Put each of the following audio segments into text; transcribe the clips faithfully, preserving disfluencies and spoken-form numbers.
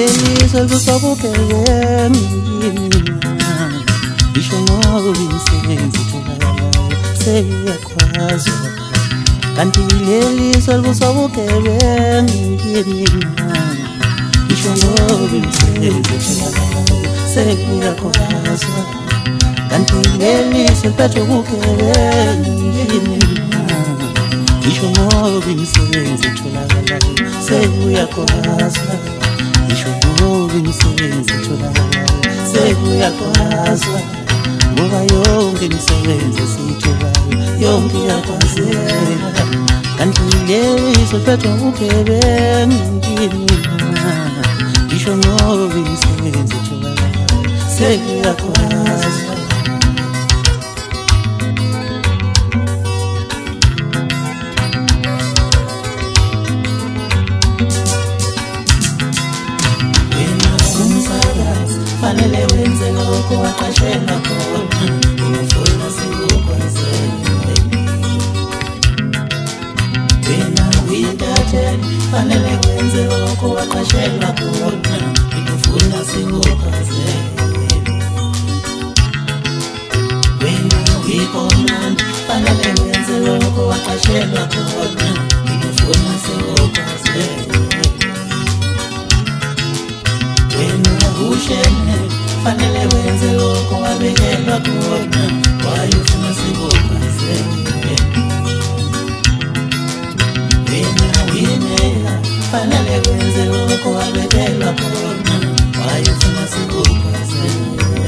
leli selkusabukeni isho ngoba imisebenzi itholakalayo seyakhwazwa kanti leli selkusabukeni isho ngoba imisebenzi itholakalayo seyakhwazwa kanti leli seliphethe ubugebengu isho ngoba imisebenzi itholakalayo seyakhwazwa isho ngoba imisebenzi itholakalayo seyakhwazwa ngoba yonke imisebenzi esiyitholayo yonke iyakwazeka kanti leli seliphethe ubugebengu isho ngoba imisebenzi itholakalayo seyakhwazwa. Fanele wenze lokho waqashela khona ufuna sikukwazele wena uyintatheli fanele wenze lokho waqashela khona ufuna sikukwazele wena uyikomanda fanele wenze lokho waqashela khona ufuna sikukwazele ushene fanele wenze lokho wabekelwa khona wayofuna sikukwazele wena uyinela fanele wenze lokho wabekelwa khona wayofuna sikukwazele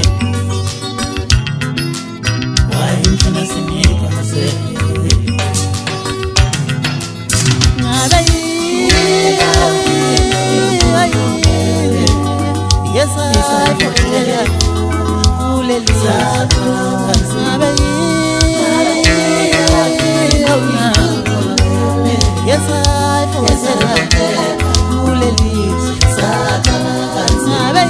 wayofuna sikukwazele ngabe yes, I forget ule lizako sabe yes, I forget ule lizako sabe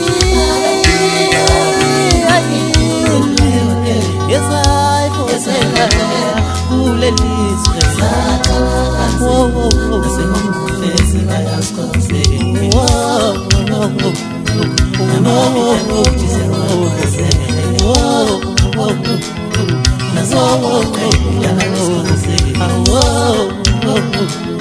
yes, I forget ule lizako oh oh oh sengomfesi bayaskoze oh oh oh no, no, no, no, no,